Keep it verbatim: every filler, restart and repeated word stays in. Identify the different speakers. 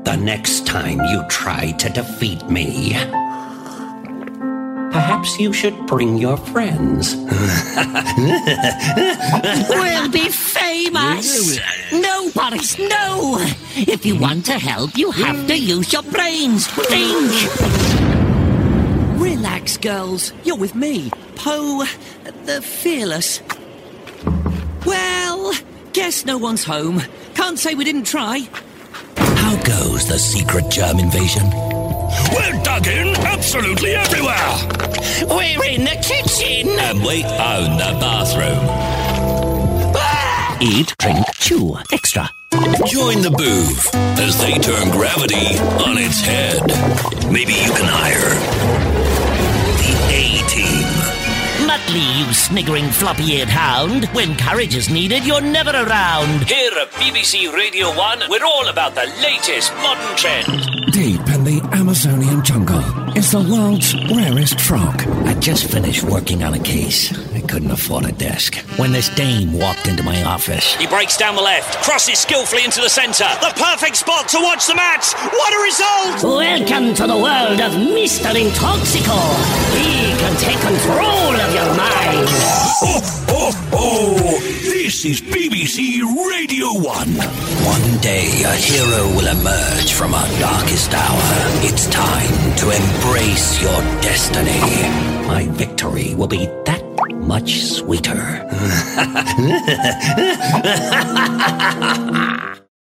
Speaker 1: the next time you try to defeat me. Perhaps you should bring your friends.
Speaker 2: We'll be famous! No, Boris, no! If you want to help, you have to use your brains. Think! Relax, girls. You're with me, Poe the Fearless. Well, guess no one's home. Can't say we didn't try.
Speaker 3: How goes the secret germ invasion?
Speaker 4: We're dug in absolutely everywhere.
Speaker 2: We're in the kitchen.
Speaker 3: And we own the bathroom.
Speaker 2: Ah! Eat, drink, chew. Extra.
Speaker 3: Join the booth as they turn gravity on its head. Maybe you can hire the A-Team.
Speaker 2: Muttley, you sniggering floppy-eared hound. When courage is needed, you're never around.
Speaker 5: Here at B B C Radio one, we're all about the latest modern trends.
Speaker 6: Deep in the Amazonian jungle is the world's rarest frog.
Speaker 3: I just finished working on a case. I couldn't afford a desk when this dame walked into my office.
Speaker 5: He breaks down the left, crosses skillfully into the centre. The perfect spot to watch the match. What a result!
Speaker 2: Welcome to the world of Mister Intoxico. He can take control of your mind.
Speaker 4: Oh, oh, oh! This is B B C Radio one.
Speaker 3: One day, a hero will emerge from our darkest hour. It's time to embrace your destiny. My victory will be that much sweeter.